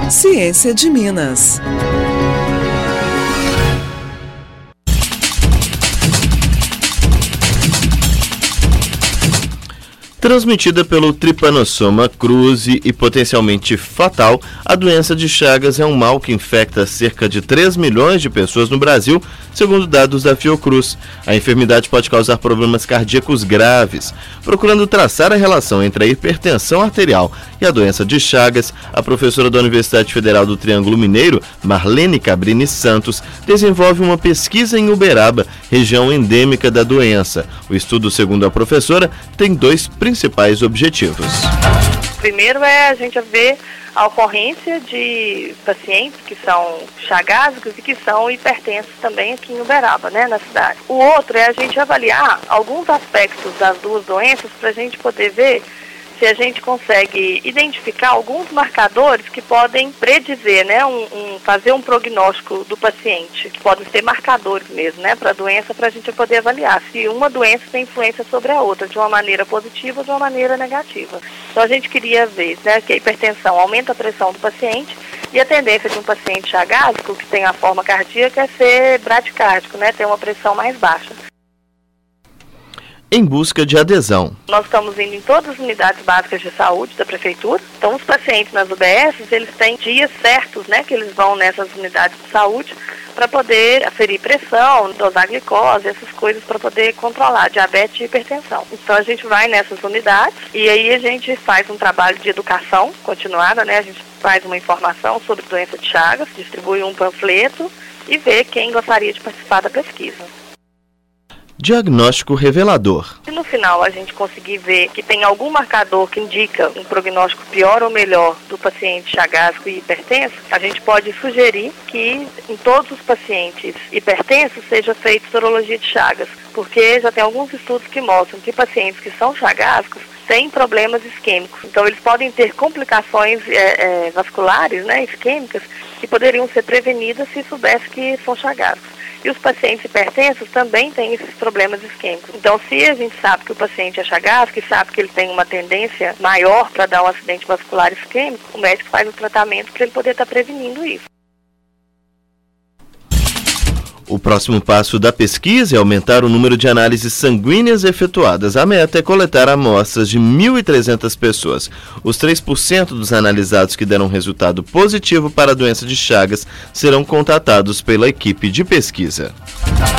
Ciência de Minas. Transmitida pelo Trypanosoma cruzi e potencialmente fatal, a doença de Chagas é um mal que infecta cerca de 3 milhões de pessoas no Brasil, segundo dados da Fiocruz. A enfermidade pode causar problemas cardíacos graves. Procurando traçar a relação entre a hipertensão arterial e a doença de Chagas, a professora da Universidade Federal do Triângulo Mineiro, Marlene Cabrini Santos, desenvolve uma pesquisa em Uberaba, região endêmica da doença. O estudo, segundo a professora, tem dois principais objetivos. Primeiro é a gente ver a ocorrência de pacientes que são chagásicos e que são hipertensos também aqui em Uberaba, né, na cidade. O outro é a gente avaliar alguns aspectos das duas doenças para a gente poder ver se a gente consegue identificar alguns marcadores que podem predizer, né, fazer um prognóstico do paciente, que podem ser marcadores mesmo, né, para a doença, para a gente poder avaliar se uma doença tem influência sobre a outra, de uma maneira positiva ou de uma maneira negativa. Então a gente queria ver, né, que a hipertensão aumenta a pressão do paciente e a tendência de um paciente chagásico que tem a forma cardíaca é ser bradicárdico, né, ter uma pressão mais baixa. Em busca de adesão. Nós estamos indo em todas as unidades básicas de saúde da prefeitura. Então, os pacientes nas UBSs, eles têm dias certos, né, que eles vão nessas unidades de saúde para poder aferir pressão, dosar glicose, essas coisas para poder controlar diabetes e hipertensão. Então, a gente vai nessas unidades e aí a gente faz um trabalho de educação continuada, né? A gente faz uma informação sobre doença de Chagas, distribui um panfleto e vê quem gostaria de participar da pesquisa. Diagnóstico revelador. Se no final a gente conseguir ver que tem algum marcador que indica um prognóstico pior ou melhor do paciente chagásico e hipertenso, a gente pode sugerir que em todos os pacientes hipertensos seja feita sorologia de Chagas, porque já tem alguns estudos que mostram que pacientes que são chagásicos têm problemas isquêmicos. Então eles podem ter complicações vasculares, né, isquêmicas, que poderiam ser prevenidas se soubesse que são chagásicos. E os pacientes hipertensos também têm esses problemas isquêmicos. Então, se a gente sabe que o paciente é chagásico e sabe que ele tem uma tendência maior para dar um acidente vascular isquêmico, o médico faz o tratamento para ele poder estar prevenindo isso. O próximo passo da pesquisa é aumentar o número de análises sanguíneas efetuadas. A meta é coletar amostras de 1.300 pessoas. Os 3% dos analisados que deram resultado positivo para a doença de Chagas serão contatados pela equipe de pesquisa.